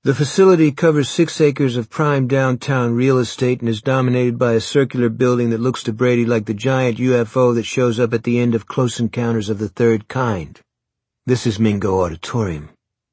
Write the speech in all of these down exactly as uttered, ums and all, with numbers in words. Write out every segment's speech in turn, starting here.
The facility covers six acres of prime downtown real estate and is dominated by a circular building that looks to Brady like the giant U F O that shows up at the end of Close Encounters of the Third Kind. This is Mingo Auditorium.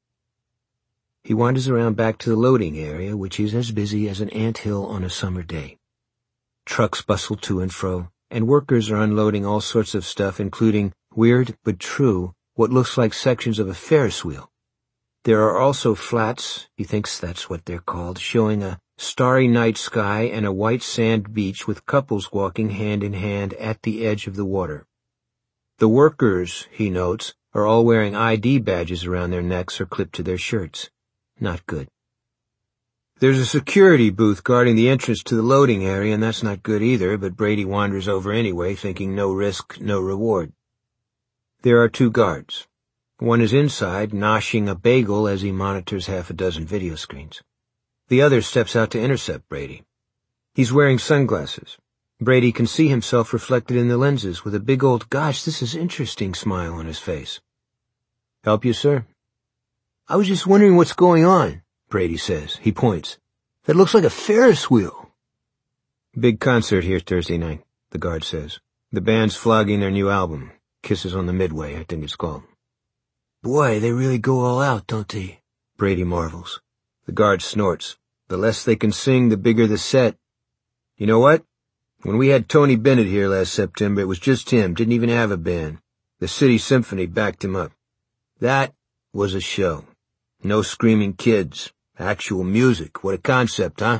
He wanders around back to the loading area, which is as busy as an anthill on a summer day. Trucks bustle to and fro, and workers are unloading all sorts of stuff, including, weird but true, what looks like sections of a Ferris wheel. There are also flats, he thinks that's what they're called, showing a starry night sky and a white sand beach with couples walking hand in hand at the edge of the water. The workers, he notes, are all wearing I D badges around their necks or clipped to their shirts. Not good. There's a security booth guarding the entrance to the loading area, and that's not good either, but Brady wanders over anyway, thinking no risk, no reward. There are two guards. One is inside, noshing a bagel as he monitors half a dozen video screens. The other steps out to intercept Brady. He's wearing sunglasses. Brady can see himself reflected in the lenses with a big old "gosh, this is interesting" smile on his face. "Help you, sir?" "I was just wondering what's going on," Brady says. He points. "That looks like a Ferris wheel." "Big concert here Thursday night," the guard says. "The band's flogging their new album. Kisses on the Midway, I think it's called." "Boy, they really go all out, don't they?" Brady marvels. The guard snorts. "The less they can sing, the bigger the set. You know what? When we had Tony Bennett here last September, it was just him, didn't even have a band. The City Symphony backed him up. That was a show. No screaming kids. Actual music. What a concept, huh?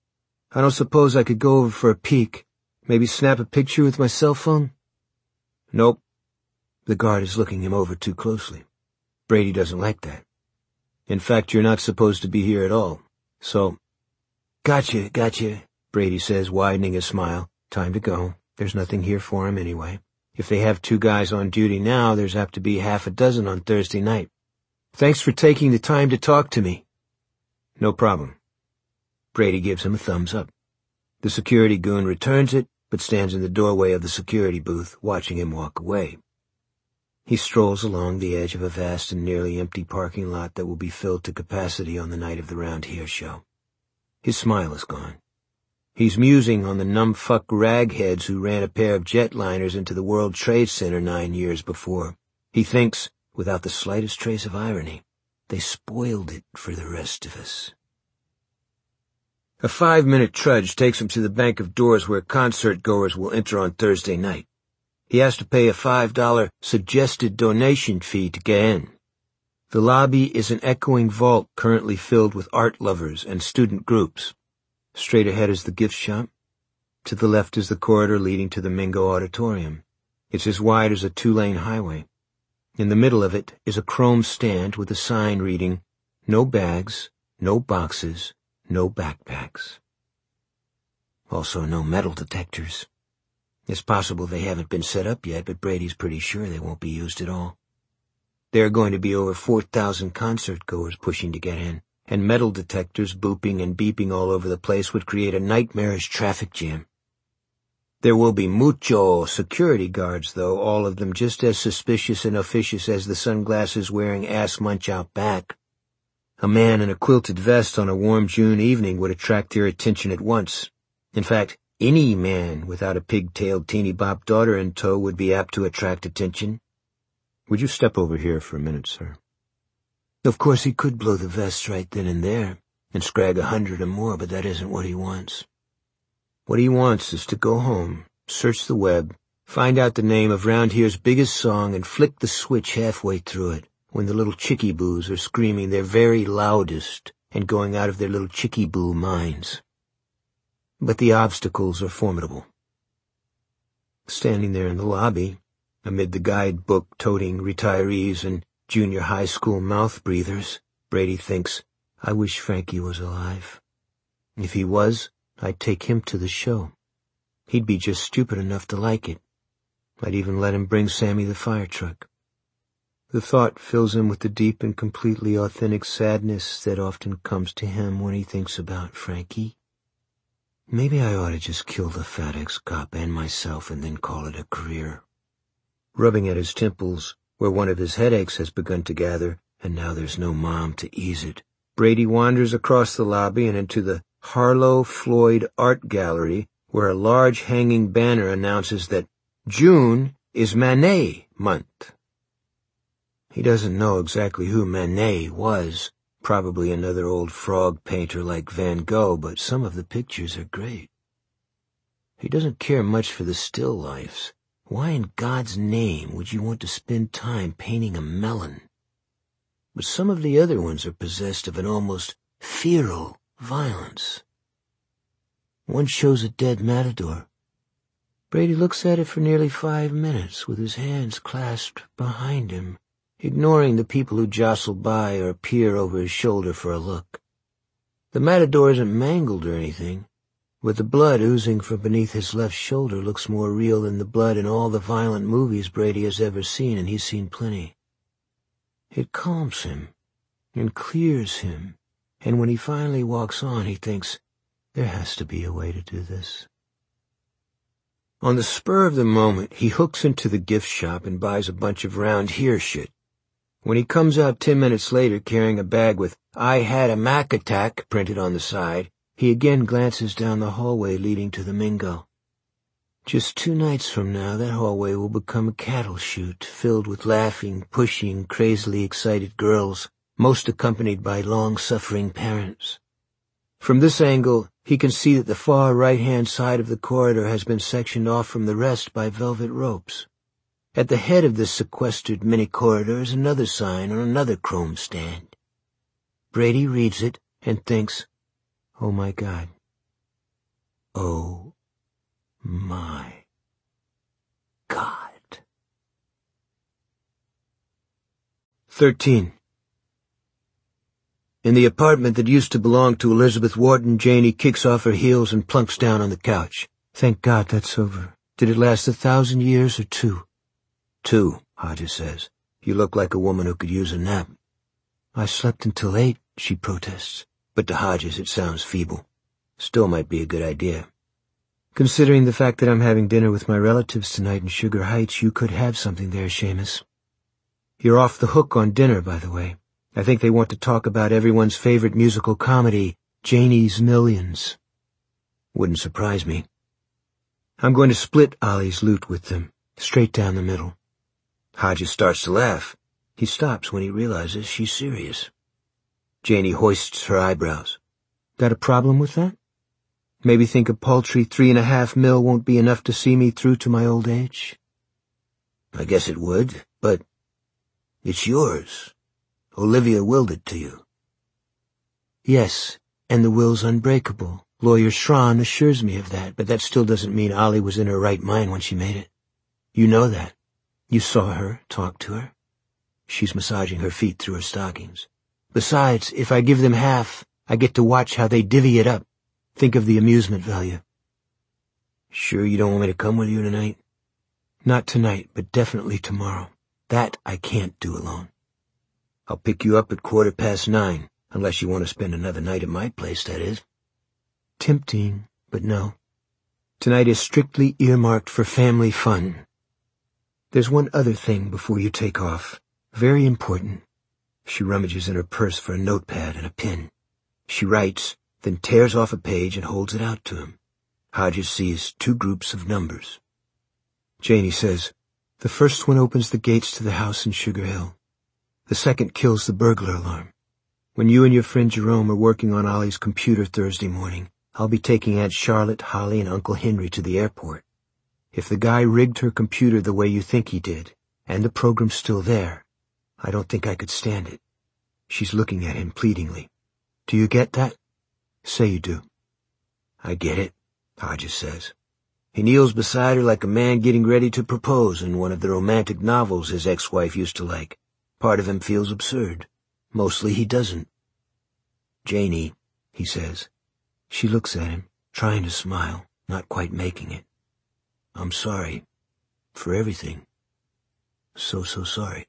I don't suppose I could go over for a peek. Maybe snap a picture with my cell phone?" "Nope." The guard is looking him over too closely. Brady doesn't like that. "In fact, you're not supposed to be here at all. So—" "Gotcha, gotcha," Brady says, widening his smile. Time to go. There's nothing here for him anyway. If they have two guys on duty now, there's apt to be half a dozen on Thursday night. "Thanks for taking the time to talk to me." "No problem." Brady gives him a thumbs up. The security goon returns it, but stands in the doorway of the security booth, watching him walk away. He strolls along the edge of a vast and nearly empty parking lot that will be filled to capacity on the night of the Round Here show. His smile is gone. He's musing on the numbfuck ragheads who ran a pair of jetliners into the World Trade Center nine years before. He thinks, without the slightest trace of irony, they spoiled it for the rest of us. A five-minute trudge takes him to the bank of doors where concert-goers will enter on Thursday night. He has to pay a five dollar suggested donation fee to get in. The lobby is an echoing vault currently filled with art lovers and student groups. Straight ahead is the gift shop. To the left is the corridor leading to the Mingo Auditorium. It's as wide as a two-lane highway. In the middle of it is a chrome stand with a sign reading, "No bags, no boxes, no backpacks." Also no metal detectors. It's possible they haven't been set up yet, but Brady's pretty sure they won't be used at all. There are going to be over four thousand concert-goers pushing to get in, and metal detectors booping and beeping all over the place would create a nightmarish traffic jam. There will be mucho security guards, though, all of them just as suspicious and officious as the sunglasses-wearing ass-munch out back. A man in a quilted vest on a warm June evening would attract their attention at once. In fact, any man without a pig-tailed teeny-bop daughter in tow would be apt to attract attention. "Would you step over here for a minute, sir?" Of course he could blow the vest right then and there, and scrag a hundred or more, but that isn't what he wants. What he wants is to go home, search the web, find out the name of Round Here's biggest song, and flick the switch halfway through it, when the little chickie-boos are screaming their very loudest and going out of their little chickie-boo minds. But the obstacles are formidable. Standing there in the lobby, amid the guidebook-toting retirees and junior high school mouth-breathers, Brady thinks, I wish Frankie was alive. If he was, I'd take him to the show. He'd be just stupid enough to like it. I'd even let him bring Sammy the fire truck. The thought fills him with the deep and completely authentic sadness that often comes to him when he thinks about Frankie. Maybe I ought to just kill the fat ex-cop and myself and then call it a career. Rubbing at his temples, where one of his headaches has begun to gather, and now there's no mom to ease it, Brady wanders across the lobby and into the Harlow Floyd Art Gallery, where a large hanging banner announces that June is Manet month. He doesn't know exactly who Manet was, probably another old frog painter like Van Gogh, but some of the pictures are great. He doesn't care much for the still lifes. Why in God's name would you want to spend time painting a melon? But some of the other ones are possessed of an almost feral violence. One shows a dead matador. Brady looks at it for nearly five minutes with his hands clasped behind him, ignoring the people who jostle by or peer over his shoulder for a look. The matador isn't mangled or anything, but the blood oozing from beneath his left shoulder looks more real than the blood in all the violent movies Brady has ever seen, and he's seen plenty. It calms him and clears him, and when he finally walks on, he thinks, there has to be a way to do this. On the spur of the moment, he hooks into the gift shop and buys a bunch of round here shit. When he comes out ten minutes later carrying a bag with "I had a Mac attack" printed on the side, he again glances down the hallway leading to the Mingo. Just two nights from now, that hallway will become a cattle chute filled with laughing, pushing, crazily excited girls, most accompanied by long-suffering parents. From this angle, he can see that the far right-hand side of the corridor has been sectioned off from the rest by velvet ropes. At the head of this sequestered mini-corridor is another sign on another chrome stand. Brady reads it and thinks, oh my God. Oh my God. Thirteen. In the apartment that used to belong to Elizabeth Wharton, Janie kicks off her heels and plunks down on the couch. Thank God that's over. Did it last a thousand years or two? Two, Hodges says. You look like a woman who could use a nap. I slept until eight, she protests. But to Hodges it sounds feeble. Still might be a good idea. Considering the fact that I'm having dinner with my relatives tonight in Sugar Heights, you could have something there, Seamus. You're off the hook on dinner, by the way. I think they want to talk about everyone's favorite musical comedy, Janie's Millions. Wouldn't surprise me. I'm going to split Ollie's loot with them, straight down the middle. Hodges starts to laugh. He stops when he realizes she's serious. Janie hoists her eyebrows. Got a problem with that? Maybe think a paltry three and a half mil won't be enough to see me through to my old age? I guess it would, but it's yours. Olivia willed it to you. Yes, and the will's unbreakable. Lawyer Schran assures me of that, but that still doesn't mean Ollie was in her right mind when she made it. You know that. You saw her, talked to her. She's massaging her feet through her stockings. Besides, if I give them half, I get to watch how they divvy it up. Think of the amusement value. Sure you don't want me to come with you tonight? Not tonight, but definitely tomorrow. That I can't do alone. I'll pick you up at quarter past nine, unless you want to spend another night at my place, that is. Tempting, but no. Tonight is strictly earmarked for family fun. There's one other thing before you take off. Very important. She rummages in her purse for a notepad and a pen. She writes, then tears off a page and holds it out to him. Hodges sees two groups of numbers. Janie says, the first one opens the gates to the house in Sugar Hill. The second kills the burglar alarm. When you and your friend Jerome are working on Ollie's computer Thursday morning, I'll be taking Aunt Charlotte, Holly, and Uncle Henry to the airport. If the guy rigged her computer the way you think he did, and the program's still there, I don't think I could stand it. She's looking at him pleadingly. Do you get that? Say you do. I get it, Hodges says. He kneels beside her like a man getting ready to propose in one of the romantic novels his ex-wife used to like. Part of him feels absurd. Mostly he doesn't. Janie, he says. She looks at him, trying to smile, not quite making it. I'm sorry. For everything. So, so sorry.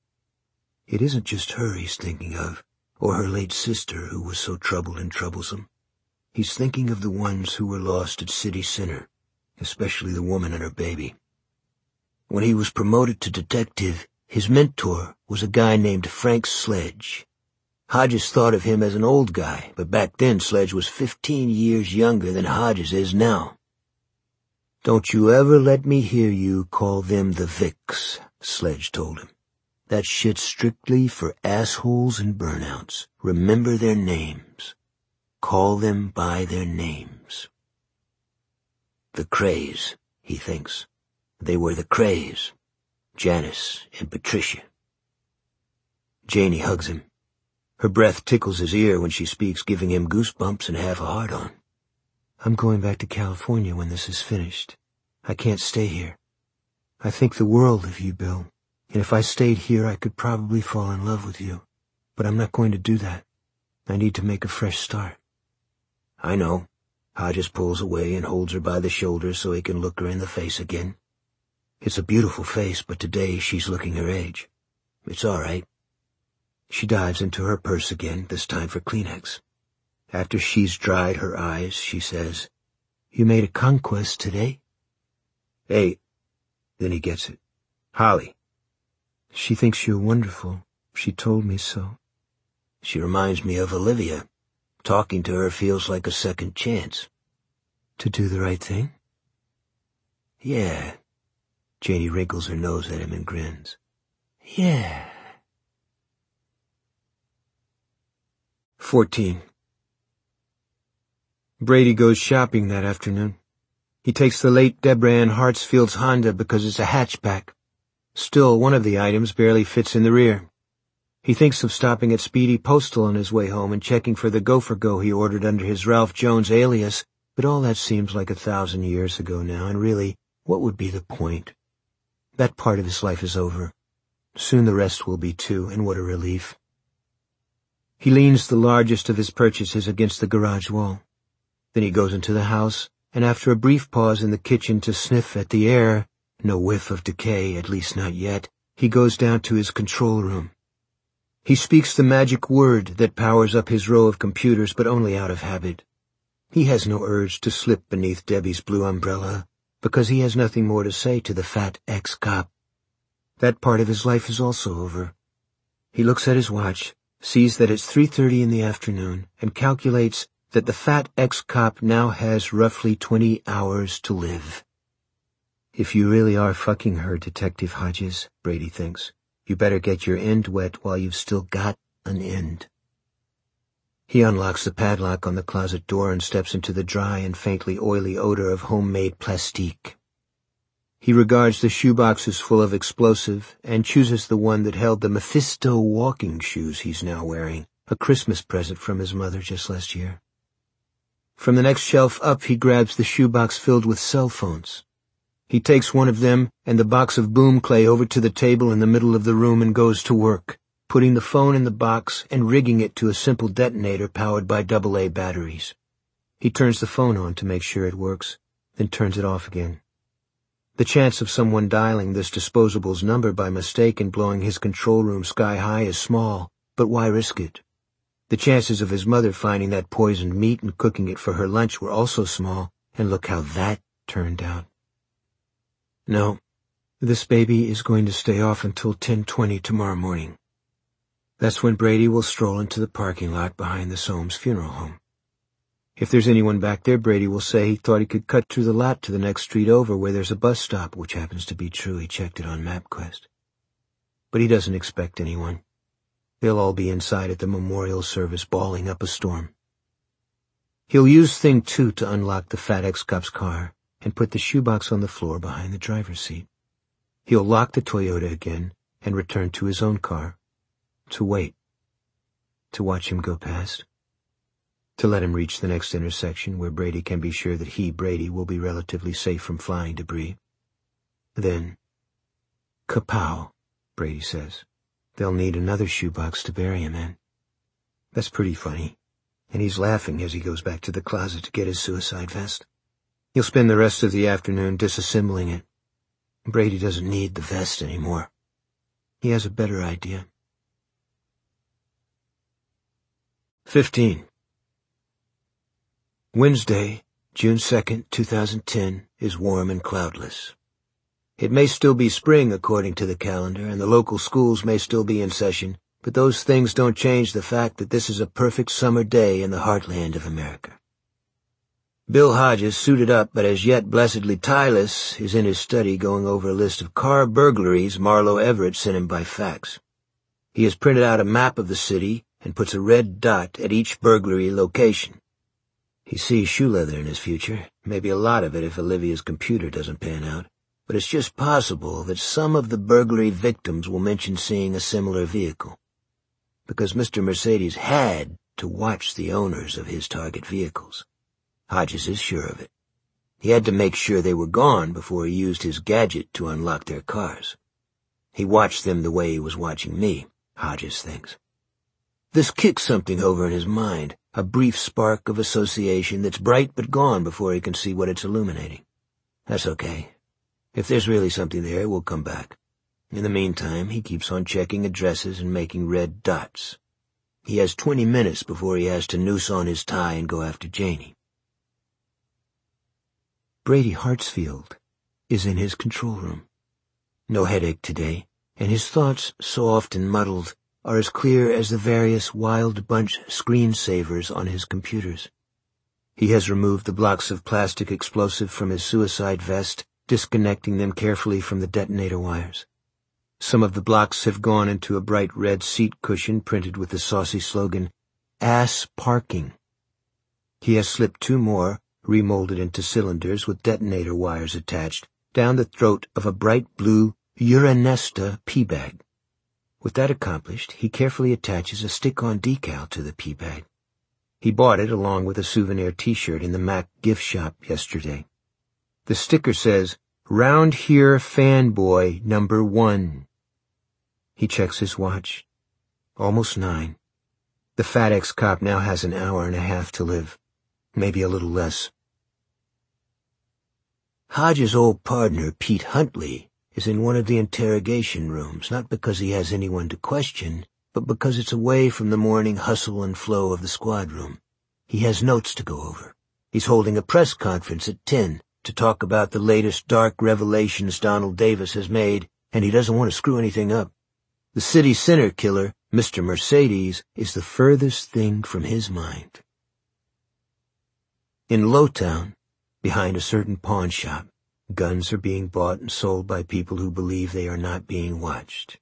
It isn't just her he's thinking of, or her late sister who was so troubled and troublesome. He's thinking of the ones who were lost at City Center, especially the woman and her baby. When he was promoted to detective, his mentor was a guy named Frank Sledge. Hodges thought of him as an old guy, but back then Sledge was fifteen years younger than Hodges is now. "Don't you ever let me hear you call them the Vicks," Sledge told him. "That shit's strictly for assholes and burnouts. Remember their names. Call them by their names." The Krays, he thinks. They were the Krays. Janice and Patricia. Janie hugs him. Her breath tickles his ear when she speaks, giving him goosebumps and half a heart-on. "I'm going back to California when this is finished. I can't stay here. I think the world of you, Bill, and if I stayed here I could probably fall in love with you. But I'm not going to do that. I need to make a fresh start." "I know." Hodges pulls away and holds her by the shoulder so he can look her in the face again. It's a beautiful face, but today she's looking her age. It's all right. She dives into her purse again, this time for Kleenex. After she's dried her eyes, she says, "You made a conquest today?" "Hey." Then he gets it. "Holly." "She thinks you're wonderful. She told me so." "She reminds me of Olivia. Talking to her feels like a second chance." "To do the right thing?" "Yeah." Janie wrinkles her nose at him and grins. "Yeah." Fourteen. Brady goes shopping that afternoon. He takes the late Deborah Ann Hartsfield's Honda because it's a hatchback. Still, one of the items barely fits in the rear. He thinks of stopping at Speedy Postal on his way home and checking for the Gopher Go he ordered under his Ralph Jones alias, but all that seems like a thousand years ago now, and really, what would be the point? That part of his life is over. Soon the rest will be too, and what a relief. He leans the largest of his purchases against the garage wall. Then he goes into the house, and after a brief pause in the kitchen to sniff at the air, no whiff of decay, at least not yet, he goes down to his control room. He speaks the magic word that powers up his row of computers, but only out of habit. He has no urge to slip beneath Debbie's blue umbrella, because he has nothing more to say to the fat ex-cop. That part of his life is also over. He looks at his watch, sees that it's three thirty in the afternoon, and calculates that the fat ex-cop now has roughly twenty hours to live. If you really are fucking her, Detective Hodges, Brady thinks, you better get your end wet while you've still got an end. He unlocks the padlock on the closet door and steps into the dry and faintly oily odor of homemade plastique. He regards the shoeboxes full of explosive and chooses the one that held the Mephisto walking shoes he's now wearing, a Christmas present from his mother just last year. From the next shelf up, he grabs the shoebox filled with cell phones. He takes one of them and the box of boom clay over to the table in the middle of the room and goes to work, putting the phone in the box and rigging it to a simple detonator powered by double A batteries. He turns the phone on to make sure it works, then turns it off again. The chance of someone dialing this disposable's number by mistake and blowing his control room sky high is small, but why risk it? The chances of his mother finding that poisoned meat and cooking it for her lunch were also small, and look how that turned out. No, this baby is going to stay off until ten twenty tomorrow morning. That's when Brady will stroll into the parking lot behind the Soames funeral home. If there's anyone back there, Brady will say he thought he could cut through the lot to the next street over where there's a bus stop, which happens to be true. He checked it on MapQuest. But he doesn't expect anyone. They'll all be inside at the memorial service bawling up a storm. He'll use Thing two to unlock the fat ex-cop's car and put the shoebox on the floor behind the driver's seat. He'll lock the Toyota again and return to his own car. To wait. To watch him go past. To let him reach the next intersection where Brady can be sure that he, Brady, will be relatively safe from flying debris. Then, kapow, Brady says. They'll need another shoebox to bury him in. That's pretty funny, and he's laughing as he goes back to the closet to get his suicide vest. He'll spend the rest of the afternoon disassembling it. Brady doesn't need the vest anymore. He has a better idea. Fifteen. Wednesday, June second, two thousand ten, is warm and cloudless. It may still be spring according to the calendar, and the local schools may still be in session, but those things don't change the fact that this is a perfect summer day in the heartland of America. Bill Hodges, suited up but as yet blessedly tieless, is in his study going over a list of car burglaries Marlo Everett sent him by fax. He has printed out a map of the city and puts a red dot at each burglary location. He sees shoe leather in his future, maybe a lot of it if Olivia's computer doesn't pan out, but it's just possible that some of the burglary victims will mention seeing a similar vehicle. Because Mister Mercedes had to watch the owners of his target vehicles. Hodges is sure of it. He had to make sure they were gone before he used his gadget to unlock their cars. He watched them the way he was watching me, Hodges thinks. This kicks something over in his mind, a brief spark of association that's bright but gone before he can see what it's illuminating. That's okay. If there's really something there, it will come back. In the meantime, he keeps on checking addresses and making red dots. He has twenty minutes before he has to noose on his tie and go after Janie. Brady Hartsfield is in his control room. No headache today, and his thoughts, so often muddled, are as clear as the various Wild Bunch screensavers on his computers. He has removed the blocks of plastic explosive from his suicide vest, disconnecting them carefully from the detonator wires. Some of the blocks have gone into a bright red seat cushion printed with the saucy slogan, "Ass Parking." He has slipped two more, remolded into cylinders with detonator wires attached, down the throat of a bright blue Uranesta pea bag. With that accomplished, he carefully attaches a stick-on decal to the pea bag. He bought it along with a souvenir T-shirt in the Mac gift shop yesterday. The sticker says, "Round Here Fanboy Number One." He checks his watch. Almost nine. The Fat Ex-cop now has an hour and a half to live. Maybe a little less. Hodges' old partner, Pete Huntley, is in one of the interrogation rooms, not because he has anyone to question, but because it's away from the morning hustle and flow of the squad room. He has notes to go over. He's holding a press conference at ten to talk about the latest dark revelations Donald Davis has made, and he doesn't want to screw anything up. The city center killer, Mister Mercedes, is the furthest thing from his mind. In Lowtown, behind a certain pawn shop, guns are being bought and sold by people who believe they are not being watched.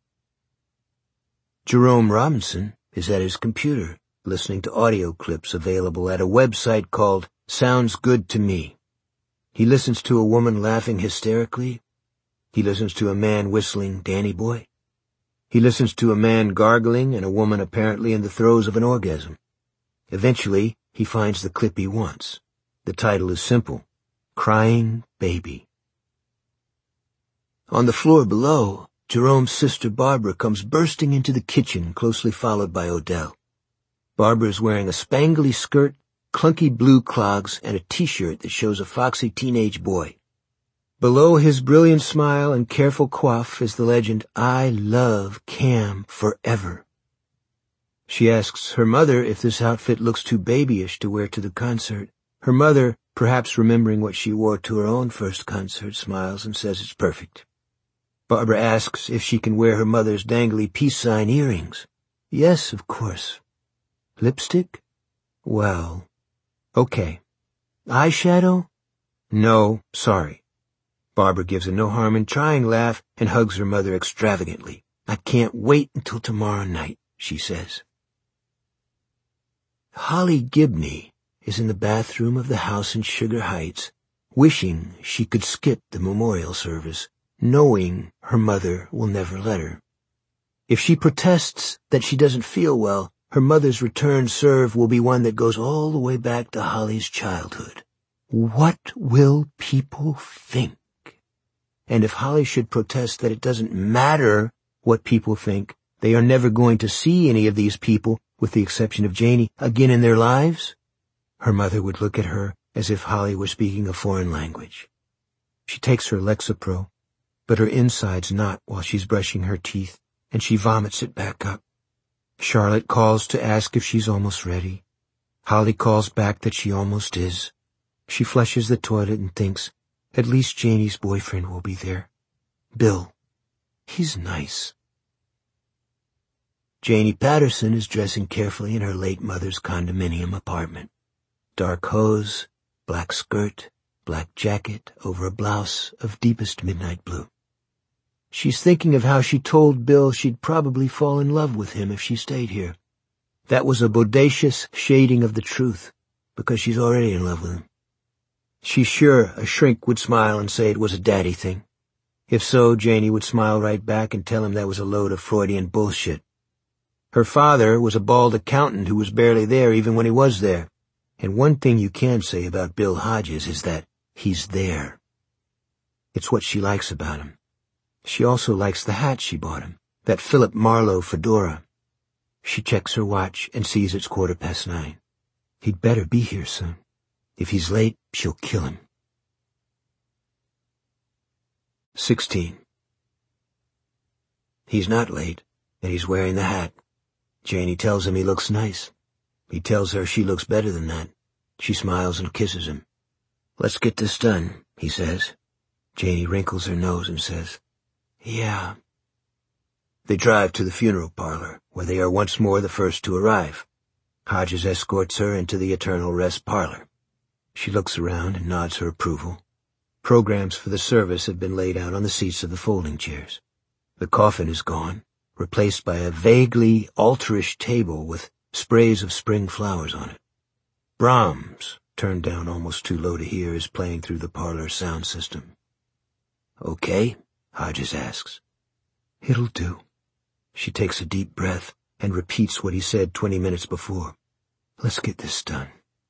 Jerome Robinson is at his computer, listening to audio clips available at a website called Sounds Good to Me. He listens to a woman laughing hysterically. He listens to a man whistling Danny Boy. He listens to a man gargling and a woman apparently in the throes of an orgasm. Eventually, he finds the clip he wants. The title is simple, Crying Baby. On the floor below, Jerome's sister Barbara comes bursting into the kitchen, closely followed by Odell. Barbara is wearing a spangly skirt, clunky blue clogs, and a T-shirt that shows a foxy teenage boy. Below his brilliant smile and careful coif is the legend, I love Cam forever. She asks her mother if this outfit looks too babyish to wear to the concert. Her mother, perhaps remembering what she wore to her own first concert, smiles and says it's perfect. Barbara asks if she can wear her mother's dangly peace sign earrings. Yes, of course. Lipstick? Well, okay. Eyeshadow? No, sorry. Barbara gives a no-harm-in-trying laugh and hugs her mother extravagantly. I can't wait until tomorrow night, she says. Holly Gibney is in the bathroom of the house in Sugar Heights, wishing she could skip the memorial service, knowing her mother will never let her. If she protests that she doesn't feel well, her mother's return serve will be one that goes all the way back to Holly's childhood. What will people think? And if Holly should protest that it doesn't matter what people think, they are never going to see any of these people, with the exception of Janie, again in their lives, her mother would look at her as if Holly were speaking a foreign language. She takes her Lexapro, but her insides knot while she's brushing her teeth, and she vomits it back up. Charlotte calls to ask if she's almost ready. Holly calls back that she almost is. She flushes the toilet and thinks, at least Janie's boyfriend will be there. Bill. He's nice. Janie Patterson is dressing carefully in her late mother's condominium apartment. Dark hose, black skirt, black jacket over a blouse of deepest midnight blue. She's thinking of how she told Bill she'd probably fall in love with him if she stayed here. That was a bodacious shading of the truth, because she's already in love with him. She's sure a shrink would smile and say it was a daddy thing. If so, Janie would smile right back and tell him that was a load of Freudian bullshit. Her father was a bald accountant who was barely there even when he was there. And one thing you can say about Bill Hodges is that he's there. It's what she likes about him. She also likes the hat she bought him, that Philip Marlowe fedora. She checks her watch and sees it's quarter past nine. He'd better be here soon. If he's late, she'll kill him. Sixteen. He's not late, and he's wearing the hat. Janie tells him he looks nice. He tells her she looks better than that. She smiles and kisses him. "Let's get this done," he says. Janie wrinkles her nose and says, "Yeah." They drive to the funeral parlor, where they are once more the first to arrive. Hodges escorts her into the Eternal Rest parlor. She looks around and nods her approval. Programs for the service have been laid out on the seats of the folding chairs. The coffin is gone, replaced by a vaguely alterish table with sprays of spring flowers on it. Brahms, turned down almost too low to hear, is playing through the parlor sound system. "Okay?" Hodges asks. "It'll do." She takes a deep breath and repeats what he said twenty minutes before. "Let's get this done."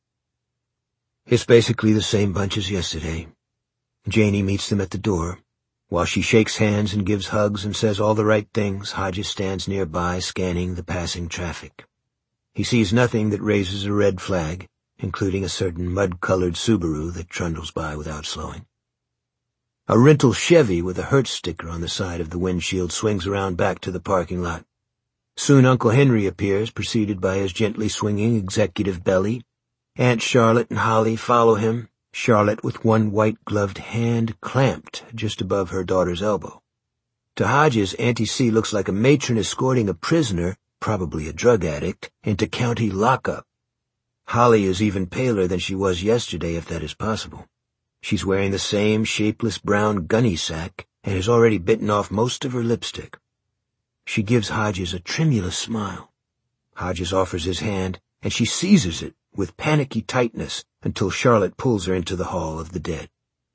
It's basically the same bunch as yesterday. Janie meets them at the door. While she shakes hands and gives hugs and says all the right things, Hodges stands nearby scanning the passing traffic. He sees nothing that raises a red flag, including a certain mud-colored Subaru that trundles by without slowing. A rental Chevy with a Hertz sticker on the side of the windshield swings around back to the parking lot. Soon Uncle Henry appears, preceded by his gently swinging executive belly. Aunt Charlotte and Holly follow him, Charlotte with one white-gloved hand clamped just above her daughter's elbow. To Hodges, Auntie C looks like a matron escorting a prisoner, probably a drug addict, into county lockup. Holly is even paler than she was yesterday, if that is possible. She's wearing the same shapeless brown gunny sack and has already bitten off most of her lipstick. She gives Hodges a tremulous smile. Hodges offers his hand, and she seizes it with panicky tightness until Charlotte pulls her into the hall of the dead.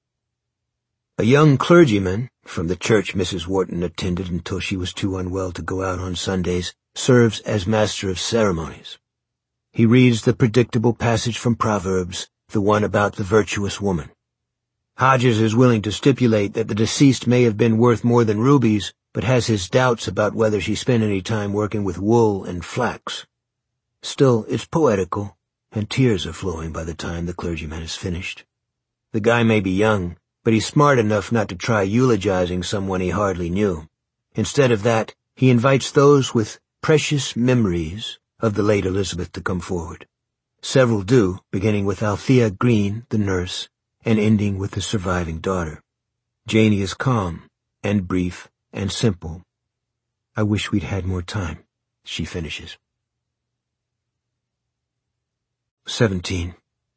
A young clergyman, from the church Missus Wharton attended until she was too unwell to go out on Sundays, serves as master of ceremonies. He reads the predictable passage from Proverbs, the one about the virtuous woman. Hodges is willing to stipulate that the deceased may have been worth more than rubies, but has his doubts about whether she spent any time working with wool and flax. Still, it's poetical, and tears are flowing by the time the clergyman is finished. The guy may be young, but he's smart enough not to try eulogizing someone he hardly knew. Instead of that, he invites those with precious memories of the late Elizabeth to come forward. Several do, beginning with Althea Green, the nurse, and ending with the surviving daughter. Janie is calm, and brief, and simple. "I wish we'd had more time," she finishes. Seventeen.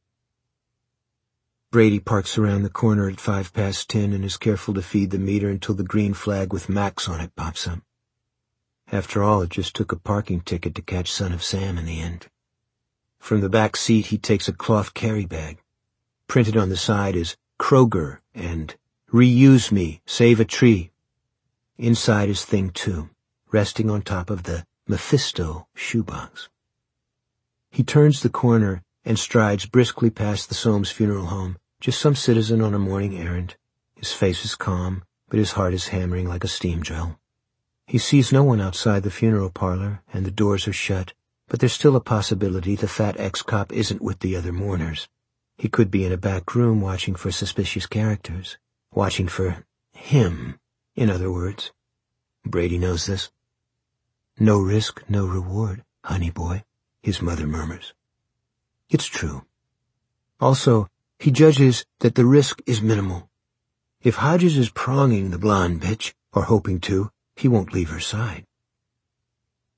Brady parks around the corner at five past ten and is careful to feed the meter until the green flag with Max on it pops up. After all, it just took a parking ticket to catch Son of Sam in the end. From the back seat, he takes a cloth carry bag. Printed on the side is Kroger and "Reuse me, save a tree." Inside is Thing Two, resting on top of the Mephisto shoebox. He turns the corner and strides briskly past the Soames funeral home, just some citizen on a morning errand. His face is calm, but his heart is hammering like a steam drill. He sees no one outside the funeral parlor, and the doors are shut, but there's still a possibility the fat ex-cop isn't with the other mourners. He could be in a back room watching for suspicious characters, watching for him, in other words. Brady knows this. "No risk, no reward, honey boy," his mother murmurs. It's true. Also, he judges that the risk is minimal. If Hodges is pronging the blonde bitch, or hoping to, he won't leave her side.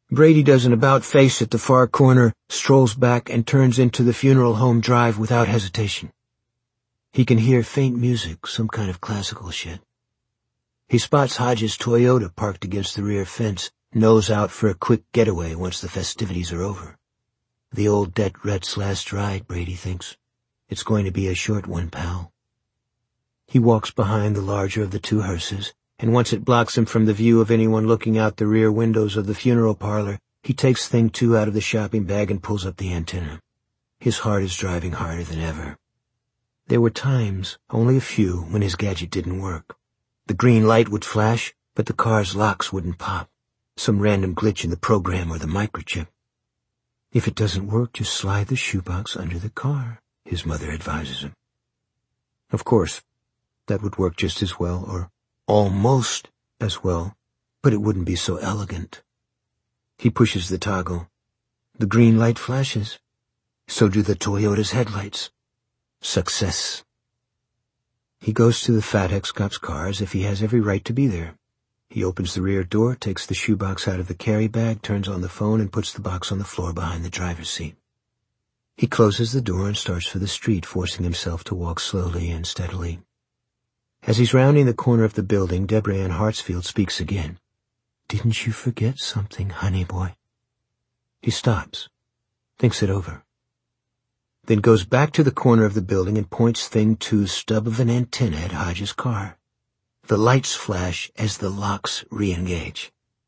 Brady does an about-face at the far corner, strolls back, and turns into the funeral home drive without hesitation. He can hear faint music, some kind of classical shit. He spots Hodges' Toyota parked against the rear fence, nose out for a quick getaway once the festivities are over. The old debt-ret's last ride, Brady thinks. It's going to be a short one, pal. He walks behind the larger of the two hearses, and once it blocks him from the view of anyone looking out the rear windows of the funeral parlor, he takes Thing two out of the shopping bag and pulls up the antenna. His heart is driving harder than ever. There were times, only a few, when his gadget didn't work. The green light would flash, but the car's locks wouldn't pop. Some random glitch in the program or the microchip. If it doesn't work, just slide the shoebox under the car, his mother advises him. Of course, that would work just as well, or almost as well, but it wouldn't be so elegant. He pushes the toggle. The green light flashes. So do the Toyota's headlights. Success. He goes to the Fat Hex cop's car as if he has every right to be there. He opens the rear door, takes the shoebox out of the carry bag, turns on the phone, and puts the box on the floor behind the driver's seat. He closes the door and starts for the street, forcing himself to walk slowly and steadily. As he's rounding the corner of the building, Deborah Ann Hartsfield speaks again. "Didn't you forget something, honey boy?" He stops, thinks it over, then goes back to the corner of the building and points Thing two's stub of an antenna at Hodges' car. The lights flash as the locks re-engage.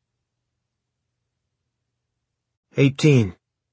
Eighteen.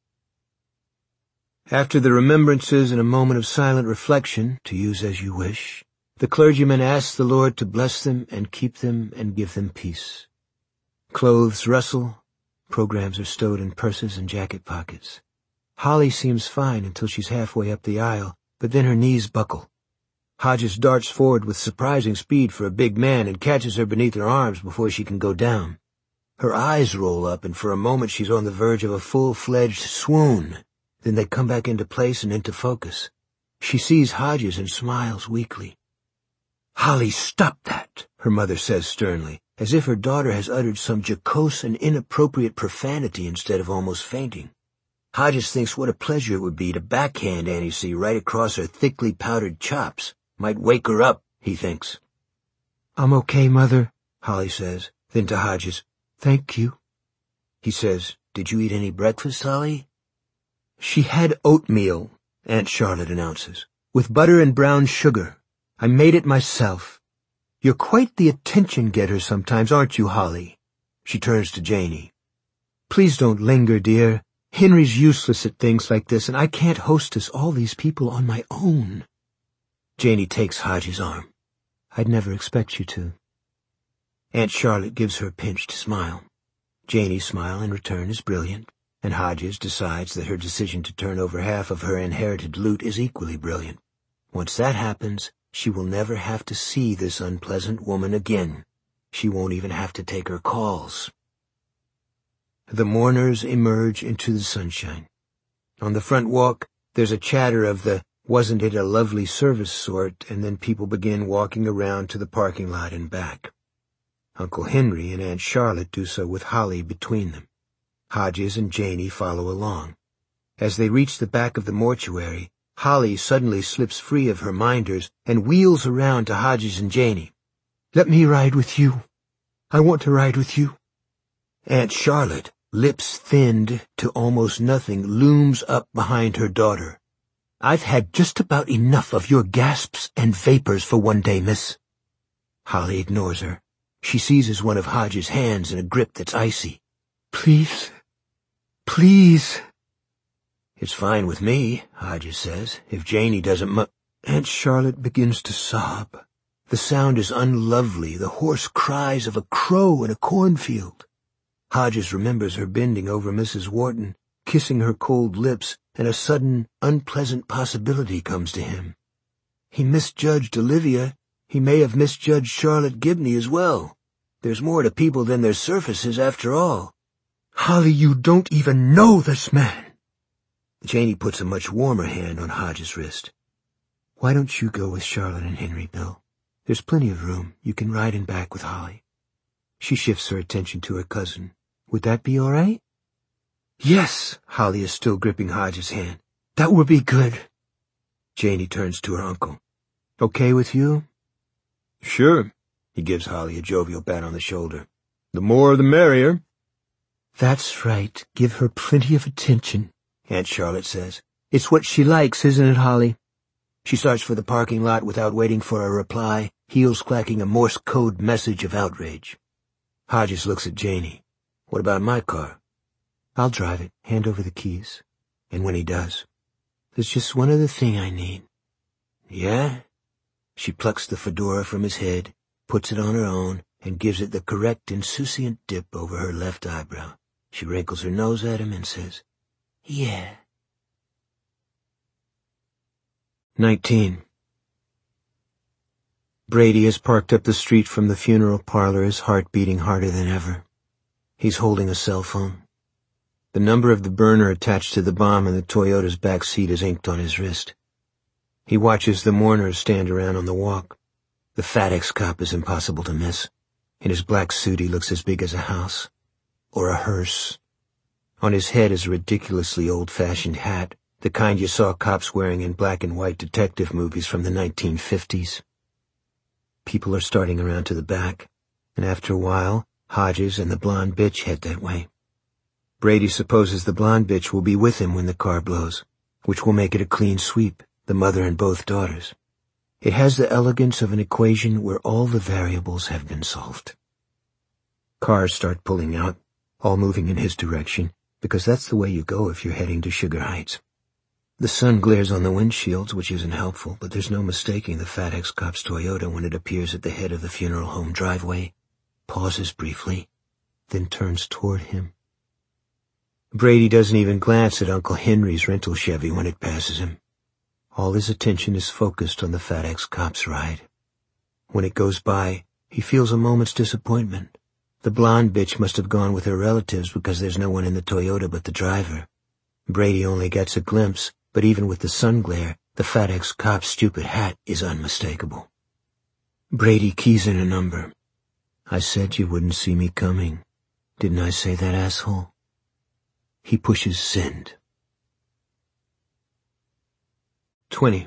After the remembrances and a moment of silent reflection, to use as you wish, the clergyman asks the Lord to bless them and keep them and give them peace. Clothes rustle, programs are stowed in purses and jacket pockets. Holly seems fine until she's halfway up the aisle, but then her knees buckle. Hodges darts forward with surprising speed for a big man and catches her beneath her arms before she can go down. Her eyes roll up, and for a moment she's on the verge of a full-fledged swoon. Then they come back into place and into focus. She sees Hodges and smiles weakly. "Holly, stop that," her mother says sternly, as if her daughter has uttered some jocose and inappropriate profanity instead of almost fainting. Hodges thinks what a pleasure it would be to backhand Annie C. right across her thickly powdered chops. Might wake her up, he thinks. "I'm okay, Mother," Holly says. Then to Hodges, "Thank you." He says, "Did you eat any breakfast, Holly?" "She had oatmeal," Aunt Charlotte announces, "with butter and brown sugar. I made it myself. You're quite the attention-getter sometimes, aren't you, Holly?" She turns to Janie. "Please don't linger, dear. Henry's useless at things like this, and I can't hostess all these people on my own." Janie takes Hodges' arm. "I'd never expect you to." Aunt Charlotte gives her a pinched smile. Janie's smile in return is brilliant, and Hodges decides that her decision to turn over half of her inherited loot is equally brilliant. Once that happens, she will never have to see this unpleasant woman again. She won't even have to take her calls. The mourners emerge into the sunshine. On the front walk, there's a chatter of the "wasn't it a lovely service" sort, and then people begin walking around to the parking lot and back. Uncle Henry and Aunt Charlotte do so with Holly between them. Hodges and Janie follow along. As they reach the back of the mortuary, Holly suddenly slips free of her minders and wheels around to Hodges and Janie. "Let me ride with you. I want to ride with you." Aunt Charlotte, lips thinned to almost nothing, looms up behind her daughter. "I've had just about enough of your gasps and vapors for one day, miss." Holly ignores her. She seizes one of Hodges' hands in a grip that's icy. "Please, please." "It's fine with me," Hodges says, "if Janie doesn't mu—" Aunt Charlotte begins to sob. The sound is unlovely, the hoarse cries of a crow in a cornfield. Hodges remembers her bending over Missus Wharton, kissing her cold lips, and a sudden, unpleasant possibility comes to him. He misjudged Olivia. He may have misjudged Charlotte Gibney as well. There's more to people than their surfaces, after all. "Holly, you don't even know this man." Janie puts a much warmer hand on Hodges' wrist. "Why don't you go with Charlotte and Henry, Bill? There's plenty of room. You can ride in back with Holly." She shifts her attention to her cousin. "Would that be all right?" Yes, Holly is still gripping Hodge's hand. That will be good. Janie turns to her uncle. Okay with you? Sure. He gives Holly a jovial pat on the shoulder. The more the merrier. That's right. Give her plenty of attention, Aunt Charlotte says. It's what she likes, isn't it, Holly? She starts for the parking lot without waiting for a reply, heels clacking a Morse code message of outrage. Hodges looks at Janie. What about my car? I'll drive it. Hand over the keys. And when he does, there's just one other thing I need. Yeah? She plucks the fedora from his head, puts it on her own, and gives it the correct insouciant dip over her left eyebrow. She wrinkles her nose at him and says, Yeah. Nineteen. Brady is parked up the street from the funeral parlor, his heart beating harder than ever. He's holding a cell phone. The number of the burner attached to the bomb in the Toyota's back seat is inked on his wrist. He watches the mourners stand around on the walk. The fat ex-cop is impossible to miss. In his black suit he looks as big as a house. Or a hearse. On his head is a ridiculously old-fashioned hat, the kind you saw cops wearing in black and white detective movies from the nineteen fifties. People are starting around to the back, and after a while, Hodges and the blonde bitch head that way. Brady supposes the blonde bitch will be with him when the car blows, which will make it a clean sweep, the mother and both daughters. It has the elegance of an equation where all the variables have been solved. Cars start pulling out, all moving in his direction, because that's the way you go if you're heading to Sugar Heights. The sun glares on the windshields, which isn't helpful, but there's no mistaking the fat ex-cop's Toyota when it appears at the head of the funeral home driveway, pauses briefly, then turns toward him. Brady doesn't even glance at Uncle Henry's rental Chevy when it passes him. All his attention is focused on the fat ex-cop's ride. When it goes by, he feels a moment's disappointment. The blonde bitch must have gone with her relatives because there's no one in the Toyota but the driver. Brady only gets a glimpse, but even with the sun glare, the fat ex-cop's stupid hat is unmistakable. Brady keys in a number. I said you wouldn't see me coming. Didn't I say that, asshole? He pushes send. Twenty.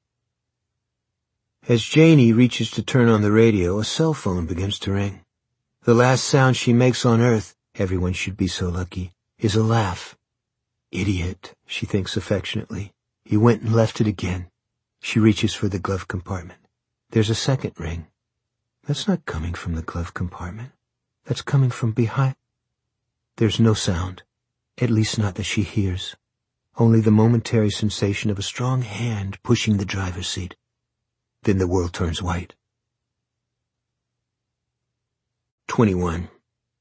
As Janie reaches to turn on the radio, a cell phone begins to ring. The last sound she makes on Earth, everyone should be so lucky, is a laugh. Idiot, she thinks affectionately. He went and left it again. She reaches for the glove compartment. There's a second ring. That's not coming from the glove compartment. That's coming from behind. There's no sound. At least not that she hears. Only the momentary sensation of a strong hand pushing the driver's seat. Then the world turns white. Twenty-one.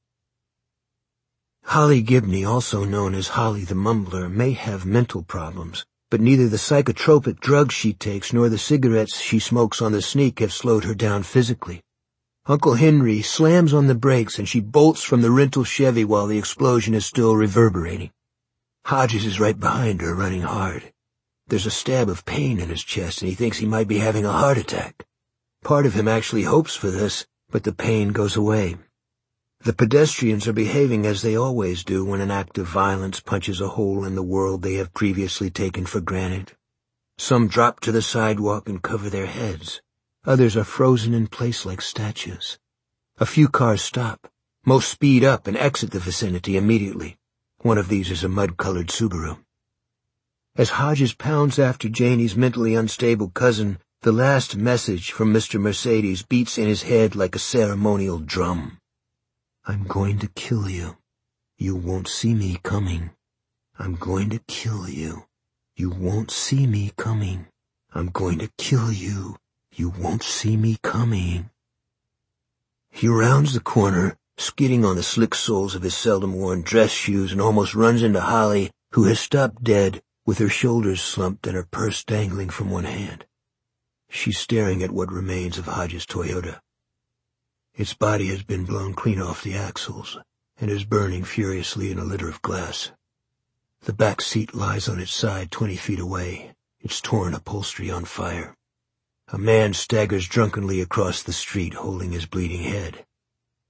Holly Gibney, also known as Holly the Mumbler, may have mental problems, but neither the psychotropic drugs she takes nor the cigarettes she smokes on the sneak have slowed her down physically. Uncle Henry slams on the brakes and she bolts from the rental Chevy while the explosion is still reverberating. Hodges is right behind her, running hard. There's a stab of pain in his chest and he thinks he might be having a heart attack. Part of him actually hopes for this, but the pain goes away. The pedestrians are behaving as they always do when an act of violence punches a hole in the world they have previously taken for granted. Some drop to the sidewalk and cover their heads. Others are frozen in place like statues. A few cars stop. Most speed up and exit the vicinity immediately. One of these is a mud-colored Subaru. As Hodges pounds after Janie's mentally unstable cousin, the last message from Mister Mercedes beats in his head like a ceremonial drum. I'm going to kill you. You won't see me coming. I'm going to kill you. You won't see me coming. I'm going to kill you. You won't see me coming. He rounds the corner, skidding on the slick soles of his seldom-worn dress shoes, and almost runs into Holly, who has stopped dead, with her shoulders slumped and her purse dangling from one hand. She's staring at what remains of Hodges' Toyota. Its body has been blown clean off the axles, and is burning furiously in a litter of glass. The back seat lies on its side twenty feet away, its torn upholstery on fire. A man staggers drunkenly across the street, holding his bleeding head.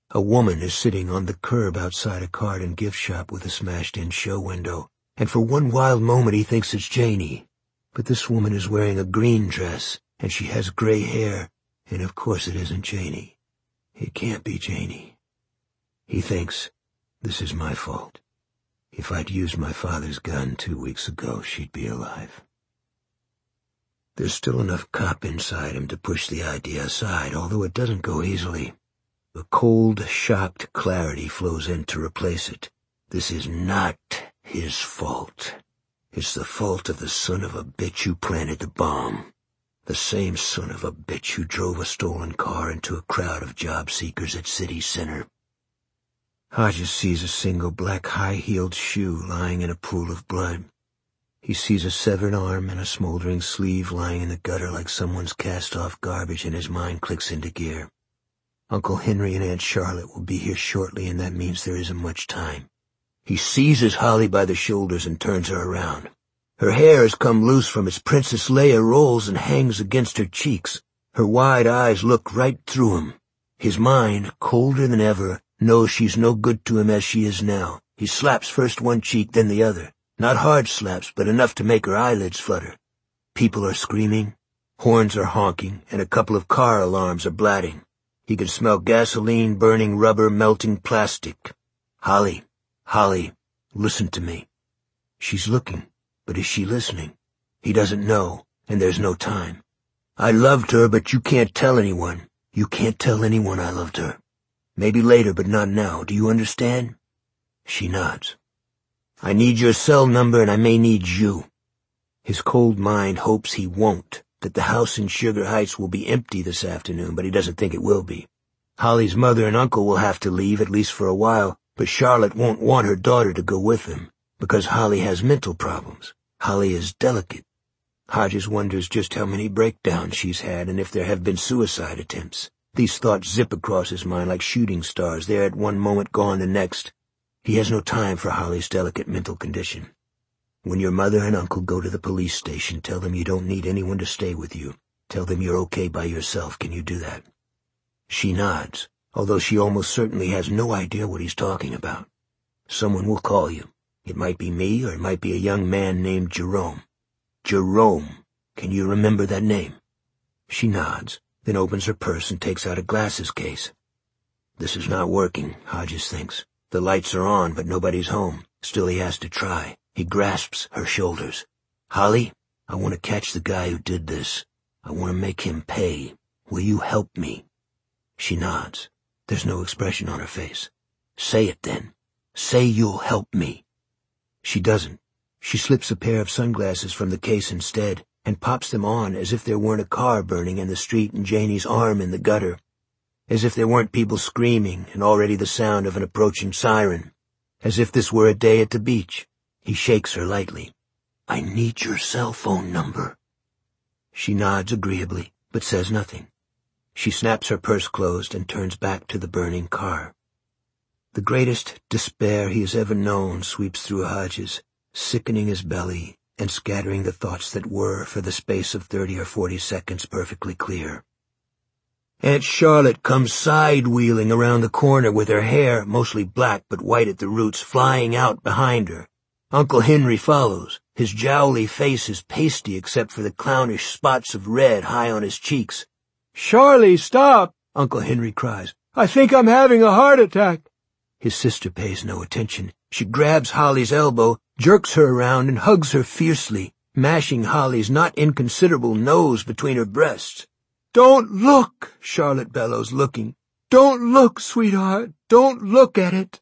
A woman is sitting on the curb outside a card and gift shop with a smashed-in show window, and for one wild moment he thinks it's Janie. But this woman is wearing a green dress, and she has gray hair, and of course it isn't Janie. It can't be Janie. He thinks, this is my fault. If I'd used my father's gun two weeks ago, she'd be alive. There's still enough cop inside him to push the idea aside, although it doesn't go easily. A cold, shocked clarity flows in to replace it. This is not his fault. It's the fault of the son of a bitch who planted the bomb. The same son of a bitch who drove a stolen car into a crowd of job seekers at City Center. Hodges sees a single black high-heeled shoe lying in a pool of blood. He sees a severed arm and a smoldering sleeve lying in the gutter like someone's cast-off garbage, and his mind clicks into gear. Uncle Henry and Aunt Charlotte will be here shortly, and that means there isn't much time. He seizes Holly by the shoulders and turns her around. Her hair has come loose from its Princess Leia rolls and hangs against her cheeks. Her wide eyes look right through him. His mind, colder than ever, knows she's no good to him as she is now. He slaps first one cheek, then the other. Not hard slaps, but enough to make her eyelids flutter. People are screaming, horns are honking, and a couple of car alarms are blatting. He can smell gasoline, burning rubber, melting plastic. Holly, Holly, listen to me. She's looking, but is she listening? He doesn't know, and there's no time. I loved her, but you can't tell anyone. You can't tell anyone I loved her. Maybe later, but not now. Do you understand? She nods. I need your cell number, and I may need you. His cold mind hopes he won't, that the house in Sugar Heights will be empty this afternoon, but he doesn't think it will be. Holly's mother and uncle will have to leave, at least for a while, but Charlotte won't want her daughter to go with them, because Holly has mental problems. Holly is delicate. Hodges wonders just how many breakdowns she's had and if there have been suicide attempts. These thoughts zip across his mind like shooting stars, there at one moment, gone the next. He has no time for Holly's delicate mental condition. When your mother and uncle go to the police station, tell them you don't need anyone to stay with you. Tell them you're okay by yourself. Can you do that? She nods, although she almost certainly has no idea what he's talking about. Someone will call you. It might be me, or it might be a young man named Jerome. Jerome. Can you remember that name? She nods, then opens her purse and takes out a glasses case. This is not working, Hodges thinks. The lights are on, but nobody's home. Still, he has to try. He grasps her shoulders. Holly, I want to catch the guy who did this. I want to make him pay. Will you help me? She nods. There's no expression on her face. Say it then. Say you'll help me. She doesn't. She slips a pair of sunglasses from the case instead and pops them on as if there weren't a car burning in the street and Janie's arm in the gutter. As if there weren't people screaming and already the sound of an approaching siren. As if this were a day at the beach. He shakes her lightly. I need your cell phone number. She nods agreeably, but says nothing. She snaps her purse closed and turns back to the burning car. The greatest despair he has ever known sweeps through Hodges, sickening his belly and scattering the thoughts that were, for the space of thirty or forty seconds, perfectly clear. Aunt Charlotte comes side-wheeling around the corner with her hair, mostly black but white at the roots, flying out behind her. Uncle Henry follows. His jowly face is pasty except for the clownish spots of red high on his cheeks. "Charlie, stop!" Uncle Henry cries. "I think I'm having a heart attack." His sister pays no attention. She grabs Holly's elbow, jerks her around, and hugs her fiercely, mashing Holly's not inconsiderable nose between her breasts. "Don't look," Charlotte bellows, looking. "Don't look, sweetheart. Don't look at it."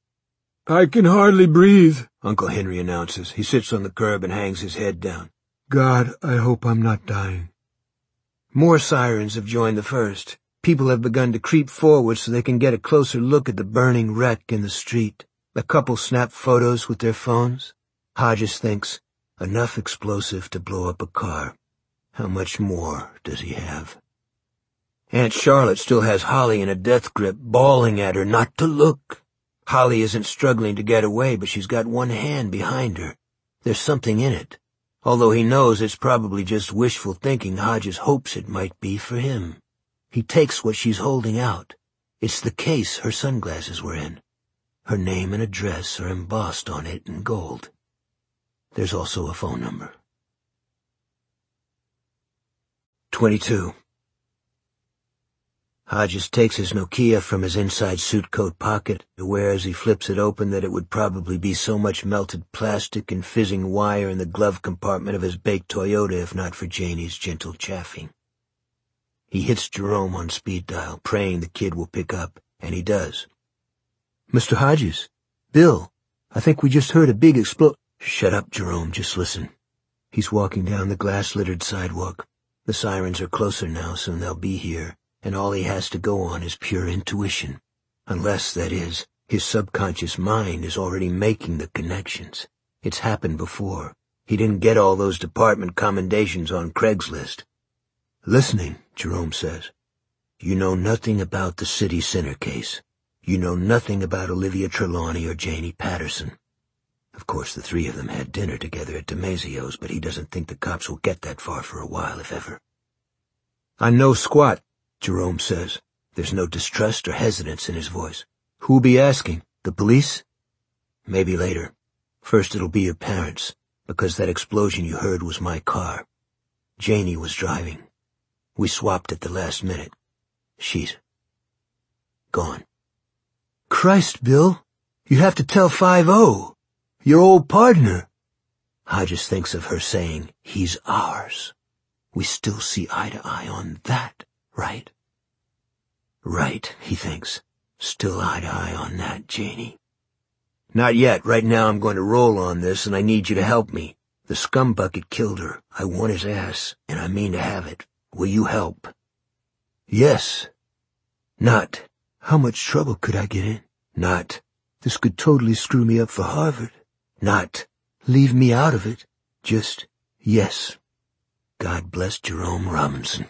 "I can hardly breathe," Uncle Henry announces. He sits on the curb and hangs his head down. "God, I hope I'm not dying." More sirens have joined the first. People have begun to creep forward so they can get a closer look at the burning wreck in the street. A couple snap photos with their phones. Hodges thinks, enough explosive to blow up a car. How much more does he have? Aunt Charlotte still has Holly in a death grip, bawling at her not to look. Holly isn't struggling to get away, but she's got one hand behind her. There's something in it. Although he knows it's probably just wishful thinking, Hodges hopes it might be for him. He takes what she's holding out. It's the case her sunglasses were in. Her name and address are embossed on it in gold. There's also a phone number. Twenty-two. Hodges takes his Nokia from his inside suit coat pocket, aware as he flips it open that it would probably be so much melted plastic and fizzing wire in the glove compartment of his baked Toyota if not for Janie's gentle chaffing. He hits Jerome on speed dial, praying the kid will pick up, and he does. "Mister Hodges, Bill, I think we just heard a big explo—" "Shut up, Jerome, just listen." He's walking down the glass-littered sidewalk. The sirens are closer now, soon they'll be here, and all he has to go on is pure intuition. Unless, that is, his subconscious mind is already making the connections. It's happened before. He didn't get all those department commendations on Craigslist. "Listening," Jerome says. "You know nothing about the City Center case. You know nothing about Olivia Trelawney or Janie Patterson. Of course, the three of them had dinner together at DeMazio's, but he doesn't think the cops will get that far for a while, if ever." "I know squat," Jerome says. There's no distrust or hesitance in his voice. "Who'll be asking? The police?" "Maybe later. First it'll be your parents, because that explosion you heard was my car. Janie was driving. We swapped at the last minute. She's gone." "Christ, Bill, you have to tell five oh. Your old partner." Hodges thinks of her saying, "He's ours. We still see eye to eye on that, right?" "Right," he thinks. "Still eye to eye on that, Janie." "Not yet. Right now I'm going to roll on this, and I need you to help me. The scumbucket killed her. I want his ass, and I mean to have it. Will you help?" "Yes." "Not, how much trouble could I get in?" "Not, this could totally screw me up for Harvard." "Not, leave me out of it." Just, yes. God bless Jerome Robinson.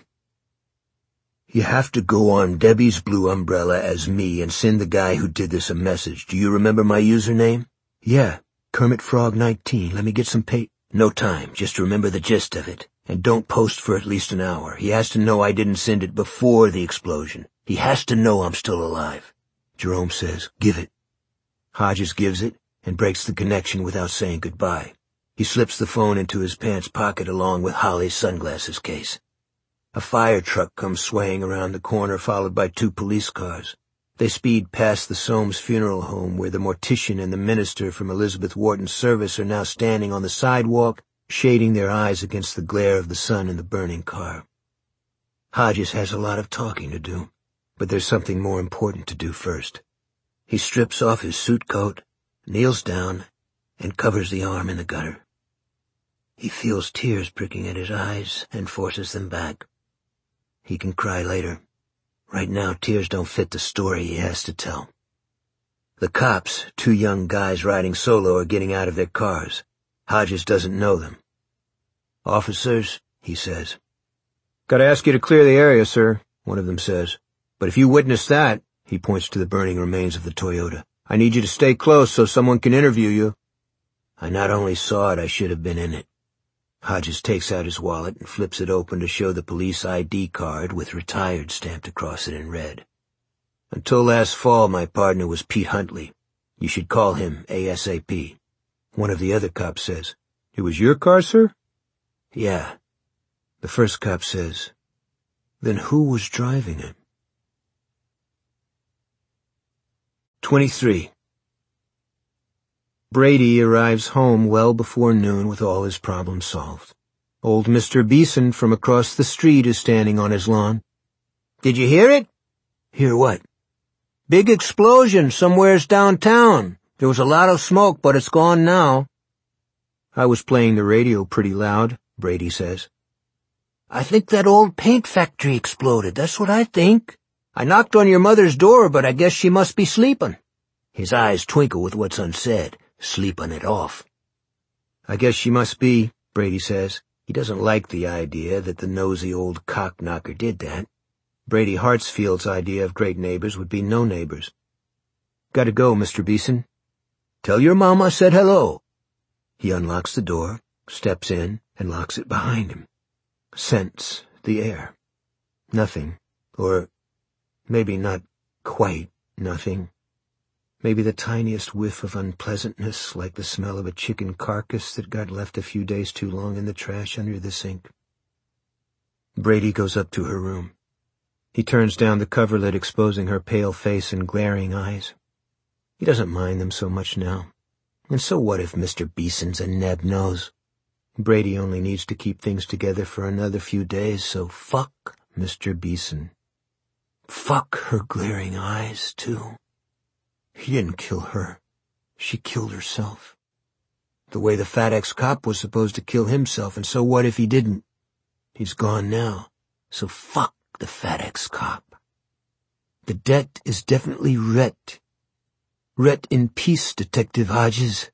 "You have to go on Debbie's Blue Umbrella as me and send the guy who did this a message. Do you remember my username?" "Yeah, Kermit Frog nineteen. Let me get some pa—" "No time. Just remember the gist of it. And don't post for at least an hour. He has to know I didn't send it before the explosion. He has to know I'm still alive." Jerome says, "Give it." Hodges gives it and breaks the connection without saying goodbye. He slips the phone into his pants pocket along with Holly's sunglasses case. A fire truck comes swaying around the corner, followed by two police cars. They speed past the Soames Funeral Home, where the mortician and the minister from Elizabeth Wharton's service are now standing on the sidewalk, shading their eyes against the glare of the sun in the burning car. Hodges has a lot of talking to do, but there's something more important to do first. He strips off his suit coat, kneels down, and covers the arm in the gutter. He feels tears pricking at his eyes and forces them back. He can cry later. Right now, tears don't fit the story he has to tell. The cops, two young guys riding solo, are getting out of their cars. Hodges doesn't know them. "Officers," he says. "Gotta ask you to clear the area, sir," one of them says. "But if you witnessed that," he points to the burning remains of the Toyota, "I need you to stay close so someone can interview you." "I not only saw it, I should have been in it." Hodges takes out his wallet and flips it open to show the police I D card with "retired" stamped across it in red. "Until last fall, my partner was Pete Huntley. You should call him ASAP. One of the other cops says, "It was your car, sir?" "Yeah." The first cop says, "Then who was driving it?" Twenty-three. Brady arrives home well before noon with all his problems solved. Old Mister Beeson from across the street is standing on his lawn. "Did you hear it?" "Hear what?" "Big explosion somewheres downtown. There was a lot of smoke, but it's gone now." "I was playing the radio pretty loud," Brady says. "I think that old paint factory exploded, that's what I think. I knocked on your mother's door, but I guess she must be sleeping." His eyes twinkle with what's unsaid. Sleeping it off. "I guess she must be," Brady says. He doesn't like the idea that the nosy old cock-knocker did that. Brady Hartsfield's idea of great neighbors would be no neighbors. "Gotta go, Mister Beeson." "Tell your mama I said hello." He unlocks the door, steps in, and locks it behind him. Scents the air. Nothing, or maybe not Quite nothing. Maybe the tiniest whiff of unpleasantness, like the smell of a chicken carcass that got left a few days too long in the trash under the sink. Brady goes up to her room. He turns down the coverlid, exposing her pale face and glaring eyes. He doesn't mind them so much now. And so what if Mister Beeson's a neb-nose? Brady only needs to keep things together for another few days, so fuck Mister Beeson. Fuck her glaring eyes, too. He didn't kill her. She killed herself. The way the fat ex-cop was supposed to kill himself, and so what if he didn't? He's gone now, so fuck the fat ex-cop. The debt is definitely Rhett. Rhett in peace, Detective Hodges.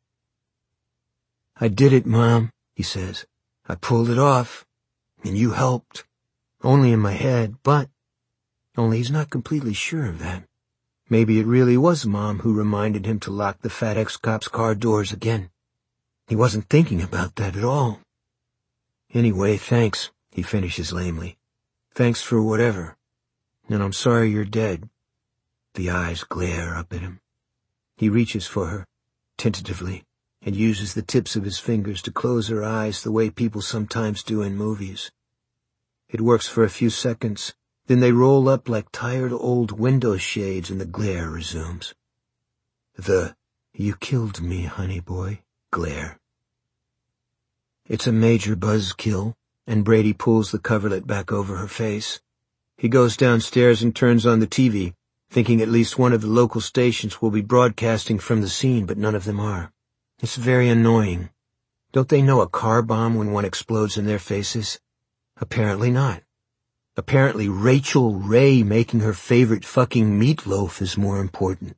I did it, Mom, he says. I pulled it off, and you helped. Only in my head, but... Only he's not completely sure of that. Maybe it really was Mom who reminded him to lock the fat ex-cop's car doors again. He wasn't thinking about that at all. Anyway, thanks, he finishes lamely. Thanks for whatever. And I'm sorry you're dead. The eyes glare up at him. He reaches for her, tentatively, and uses the tips of his fingers to close her eyes the way people sometimes do in movies. It works for a few seconds, then they roll up like tired old window shades and the glare resumes. The, you killed me, honey boy, glare. It's a major buzzkill, and Brady pulls the coverlet back over her face. He goes downstairs and turns on the T V, thinking at least one of the local stations will be broadcasting from the scene, but none of them are. It's very annoying. Don't they know a car bomb when one explodes in their faces? Apparently not. Apparently Rachel Ray making her favorite fucking meatloaf is more important.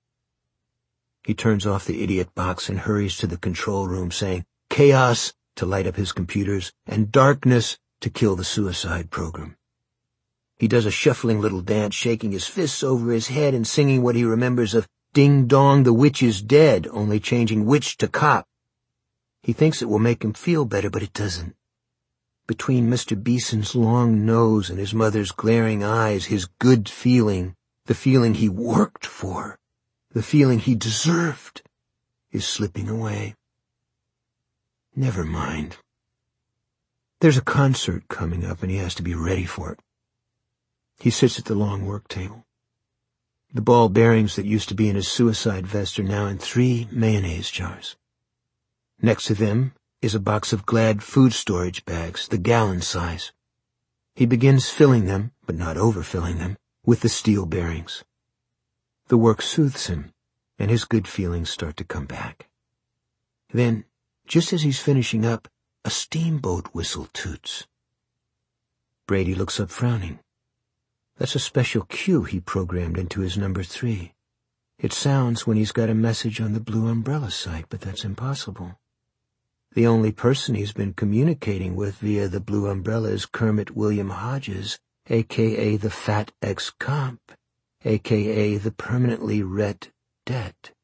He turns off the idiot box and hurries to the control room, saying, "Chaos," to light up his computers, and "darkness" to kill the suicide program. He does a shuffling little dance, shaking his fists over his head and singing what he remembers of Ding Dong, the Witch is Dead, only changing witch to cop. He thinks it will make him feel better, but it doesn't. Between Mister Beeson's long nose and his mother's glaring eyes, his good feeling, the feeling he worked for, the feeling he deserved, is slipping away. Never mind. There's a concert coming up and he has to be ready for it. He sits at the long work table. The ball bearings that used to be in his suicide vest are now in three mayonnaise jars. Next to them is a box of Glad food storage bags, the gallon size. He begins filling them, but not overfilling them, with the steel bearings. The work soothes him, and his good feelings start to come back. Then, just as he's finishing up, a steamboat whistle toots. Brady looks up frowning. That's a special cue he programmed into his number three. It sounds when he's got a message on the Blue Umbrella site, but that's impossible. The only person he's been communicating with via the Blue Umbrella is Kermit William Hodges, a k a the Fat Ex-Cop, a k a the permanently Rhett Debt.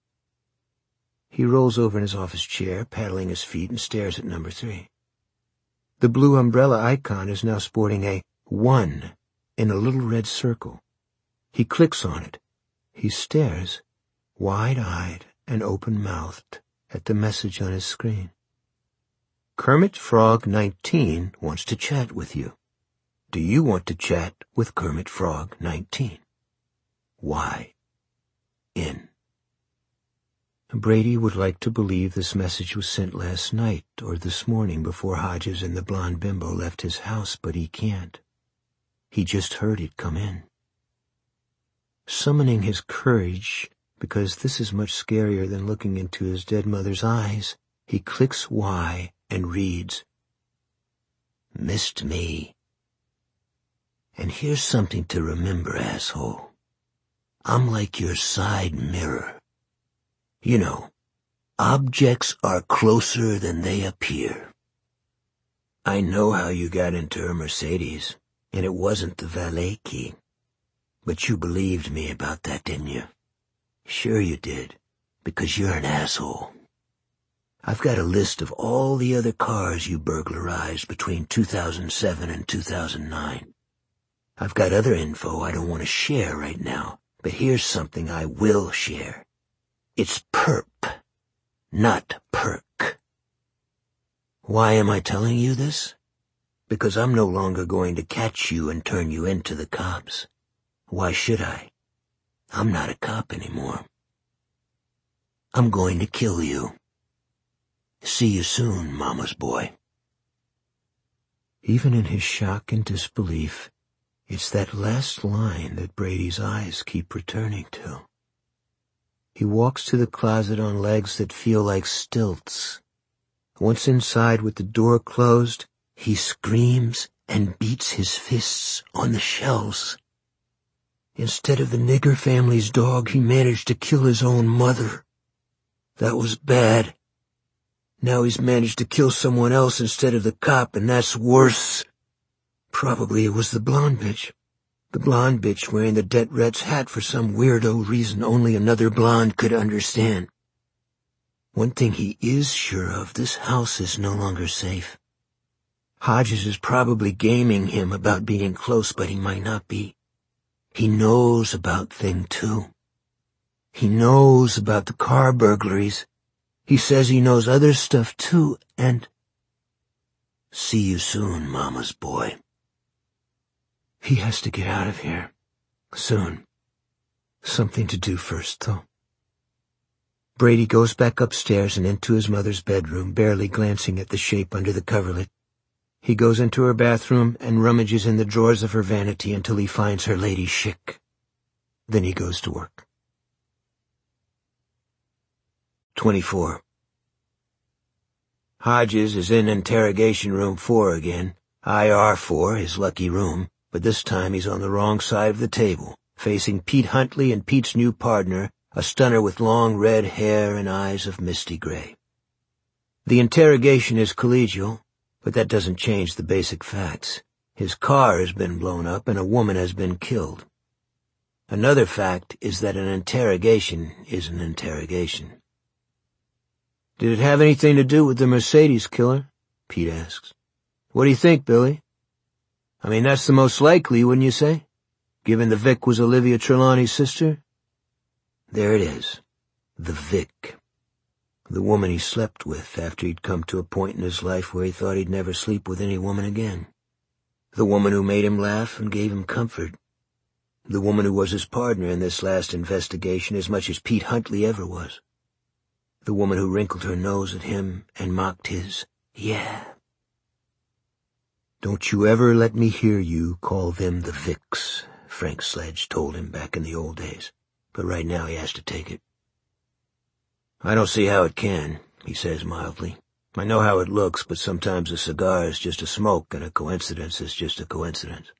He rolls over in his office chair, paddling his feet, and stares at number three. The Blue Umbrella icon is now sporting a one in a little red circle. He clicks on it. He stares, wide-eyed and open-mouthed, at the message on his screen. Kermit Frog nineteen wants to chat with you. Do you want to chat with Kermit Frog nineteen? Y. In. Brady would like to believe this message was sent last night or this morning before Hodges and the blonde bimbo left his house, but he can't. He just heard it come in. Summoning his courage, because this is much scarier than looking into his dead mother's eyes, he clicks Y and reads, "Missed me. And here's something to remember, asshole. I'm like your side mirror. You know, objects are closer than they appear. I know how you got into her Mercedes, and it wasn't the valet key. But you believed me about that, didn't you? Sure you did, because you're an asshole. I've got a list of all the other cars you burglarized between two thousand seven and two thousand nine. I've got other info I don't want to share right now, But here's something I will share. It's perp, not perk. Why am I telling you this? Because I'm no longer going to catch you and turn you into the cops. Why should I? I'm not a cop anymore. I'm going to kill you. See you soon, Mama's boy. Even in his shock and disbelief, it's that last line that Brady's eyes keep returning to. He walks to the closet on legs that feel like stilts. Once inside with the door closed, he screams and beats his fists on the shelves. Instead of the nigger family's dog, he managed to kill his own mother. That was bad. Now he's managed to kill someone else instead of the cop, and that's worse. Probably it was the blonde bitch. The blonde bitch wearing the Det Ret's hat for some weirdo reason only another blonde could understand. One thing he is sure of, this house is no longer safe. Hodges is probably gaming him about being close, but he might not be. He knows about Thing Two. He knows about the car burglaries. He says he knows other stuff too, and... See you soon, Mama's boy. He has to get out of here. Soon. Something to do first, though. Brady goes back upstairs and into his mother's bedroom, barely glancing at the shape under the coverlet. He goes into her bathroom and rummages in the drawers of her vanity until he finds her lady chic. Then he goes to work. twenty-four. Hodges is in interrogation room four again, I R four, his lucky room, but this time he's on the wrong side of the table, facing Pete Huntley and Pete's new partner, a stunner with long red hair and eyes of misty gray. The interrogation is collegial, but that doesn't change the basic facts. His car has been blown up and a woman has been killed. Another fact is that an interrogation is an interrogation. Did it have anything to do with the Mercedes killer? Pete asks. What do you think, Billy? I mean, that's the most likely, wouldn't you say? Given the Vic was Olivia Trelawney's sister? There it is. The Vic. The woman he slept with after he'd come to a point in his life where he thought he'd never sleep with any woman again. The woman who made him laugh and gave him comfort. The woman who was his partner in this last investigation as much as Pete Huntley ever was. The woman who wrinkled her nose at him and mocked his, yeah. Don't you ever let me hear you call them the Vics, Frank Sledge told him back in the old days, but right now he has to take it. I don't see how it can, he says mildly. I know how it looks, but sometimes a cigar is just a smoke and a coincidence is just a coincidence.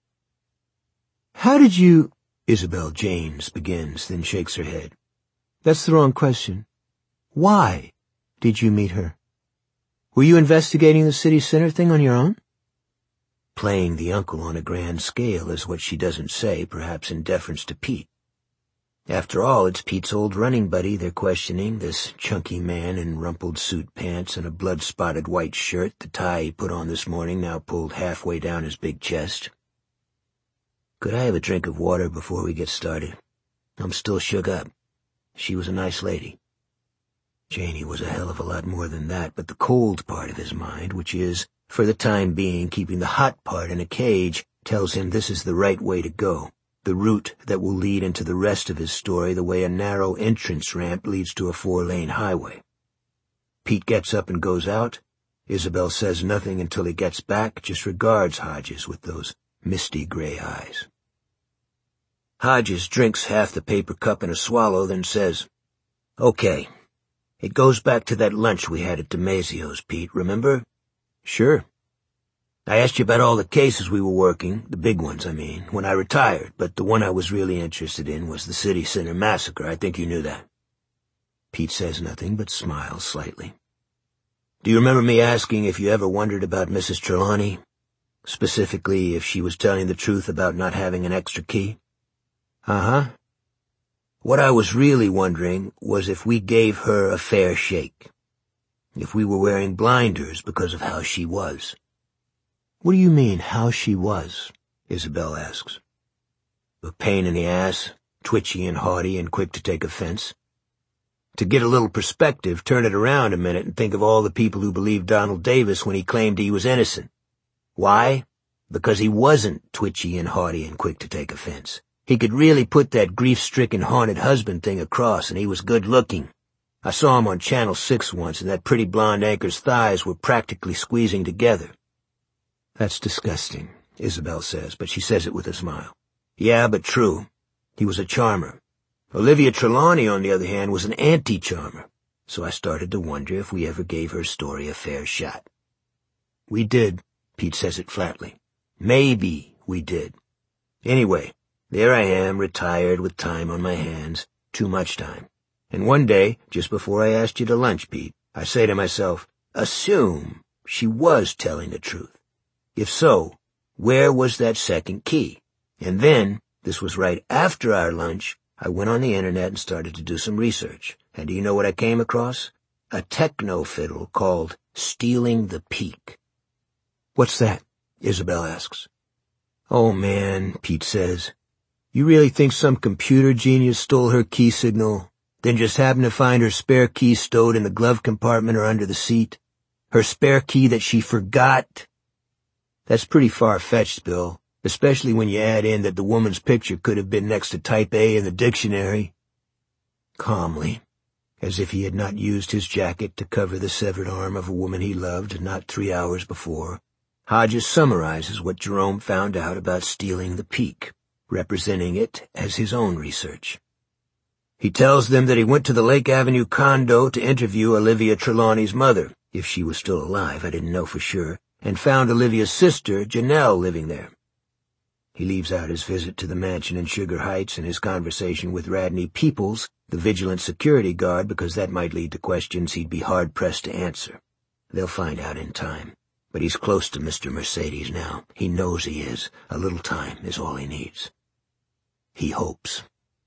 How did you... Isabel James begins, then shakes her head. That's the wrong question. Why did you meet her? Were you investigating the city center thing on your own? Playing the uncle on a grand scale is what she doesn't say, perhaps in deference to Pete. After all, it's Pete's old running buddy they're questioning, this chunky man in rumpled suit pants and a blood-spotted white shirt, the tie he put on this morning now pulled halfway down his big chest. Could I have a drink of water before we get started? I'm still shook up. She was a nice lady. Janie was a hell of a lot more than that, but the cold part of his mind, which is, for the time being, keeping the hot part in a cage, tells him this is the right way to go. The route that will lead into the rest of his story the way a narrow entrance ramp leads to a four-lane highway. Pete gets up and goes out. Isabel says nothing until he gets back, just regards Hodges with those misty gray eyes. Hodges drinks half the paper cup in a swallow, then says, Okay, it goes back to that lunch we had at DeMazio's, Pete, remember? Sure. I asked you about all the cases we were working, the big ones, I mean, when I retired, but the one I was really interested in was the City Center massacre. I think you knew that. Pete says nothing but smiles slightly. Do you remember me asking if you ever wondered about Missus Trelawney? Specifically, if she was telling the truth about not having an extra key? Uh-huh. What I was really wondering was if we gave her a fair shake. If we were wearing blinders because of how she was. What do you mean, how she was? Isabel asks. A pain in the ass, twitchy and haughty and quick to take offense. To get a little perspective, turn it around a minute and think of all the people who believed Donald Davis when he claimed he was innocent. Why? Because he wasn't twitchy and haughty and quick to take offense. He could really put that grief-stricken haunted husband thing across, and he was good-looking. I saw him on Channel six once, and that pretty blonde anchor's thighs were practically squeezing together. That's disgusting, Isabel says, but she says it with a smile. Yeah, but true. He was a charmer. Olivia Trelawney, on the other hand, was an anti-charmer, so I started to wonder if we ever gave her story a fair shot. We did, Pete says it flatly. Maybe we did. Anyway, there I am, retired with time on my hands, too much time. And one day, just before I asked you to lunch, Pete, I say to myself, assume she was telling the truth. If so, where was that second key? And then, this was right after our lunch, I went on the internet and started to do some research. And do you know what I came across? A techno fiddle called Stealing the Peak. What's that? Isabel asks. Oh man, Pete says. You really think some computer genius stole her key signal, then just happened to find her spare key stowed in the glove compartment or under the seat? Her spare key that she forgot? That's pretty far-fetched, Bill, especially when you add in that the woman's picture could have been next to type A in the dictionary. Calmly, as if he had not used his jacket to cover the severed arm of a woman he loved not three hours before, Hodges summarizes what Jerome found out about stealing the Peak, representing it as his own research. He tells them that he went to the Lake Avenue condo to interview Olivia Trelawney's mother, if she was still alive, I didn't know for sure, and found Olivia's sister, Janelle, living there. He leaves out his visit to the mansion in Sugar Heights and his conversation with Radney Peoples, the vigilant security guard, because that might lead to questions he'd be hard-pressed to answer. They'll find out in time. But he's close to Mister Mercedes now. He knows he is. A little time is all he needs. He hopes.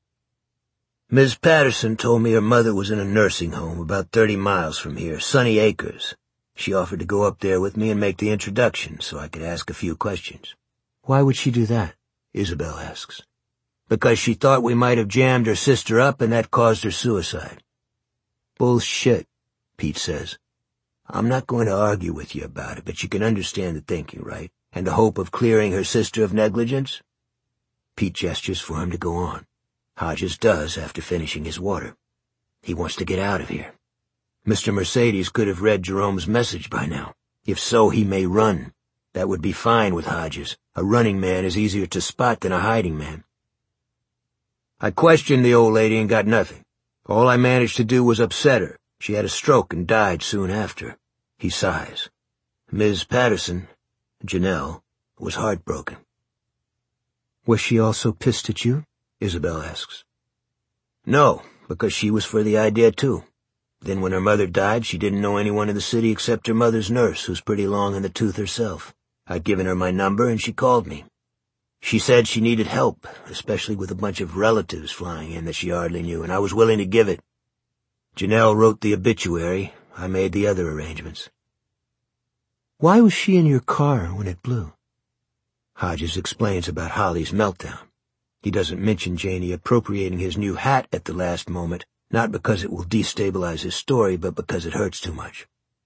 Miz Patterson told me her mother was in a nursing home about thirty miles from here, Sunny Acres. She offered to go up there with me and make the introduction so I could ask a few questions. Why would she do that? Isabel asks. Because she thought we might have jammed her sister up and that caused her suicide. Bullshit, Pete says. I'm not going to argue with you about it, but you can understand the thinking, right? And the hope of clearing her sister of negligence? Pete gestures for him to go on. Hodges does after finishing his water. He wants to get out of here. Mister Mercedes could have read Jerome's message by now. If so, he may run. That would be fine with Hodges. A running man is easier to spot than a hiding man. I questioned the old lady and got nothing. All I managed to do was upset her. She had a stroke and died soon after. He sighs. Miz Patterson, Janelle, was heartbroken. Was she also pissed at you? Isabel asks. No, because she was for the idea too. Then when her mother died, she didn't know anyone in the city except her mother's nurse, who's pretty long in the tooth herself. I'd given her my number and she called me. She said she needed help, especially with a bunch of relatives flying in that she hardly knew, and I was willing to give it. Janelle wrote the obituary. I made the other arrangements. Why was she in your car when it blew? Hodges explains about Holly's meltdown. He doesn't mention Janie appropriating his new hat at the last moment, not because it will destabilize his story, but because it hurts too much.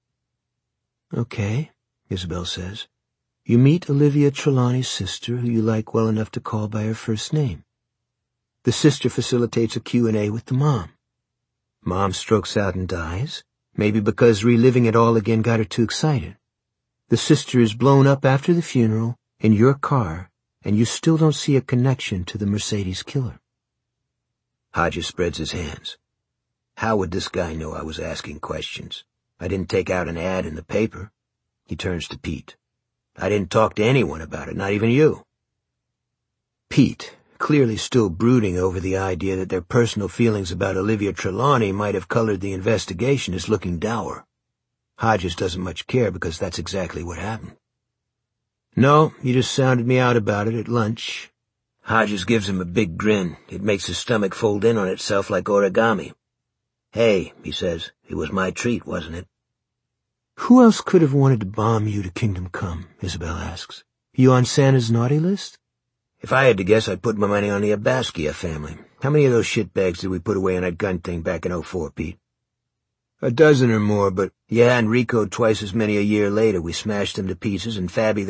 Okay, Isabel says. You meet Olivia Trelawney's sister, who you like well enough to call by her first name. The sister facilitates a Q and A with the mom. Mom strokes out and dies, maybe because reliving it all again got her too excited. The sister is blown up after the funeral, in your car, and you still don't see a connection to the Mercedes killer. Hodges spreads his hands. How would this guy know I was asking questions? I didn't take out an ad in the paper. He turns to Pete. I didn't talk to anyone about it, not even you. Pete, clearly still brooding over the idea that their personal feelings about Olivia Trelawney might have colored the investigation, is looking dour. Hodges doesn't much care because that's exactly what happened. No, you just sounded me out about it at lunch. Hodges gives him a big grin. It makes his stomach fold in on itself like origami. Hey, he says, it was my treat, wasn't it? Who else could have wanted to bomb you to Kingdom Come? Isabel asks. You on Santa's naughty list? If I had to guess, I'd put my money on the Abaskia family. How many of those shitbags did we put away on that gun thing back in oh four, Pete? A dozen or more, but yeah, and Rico twice as many a year later. We smashed them to pieces, and Fabby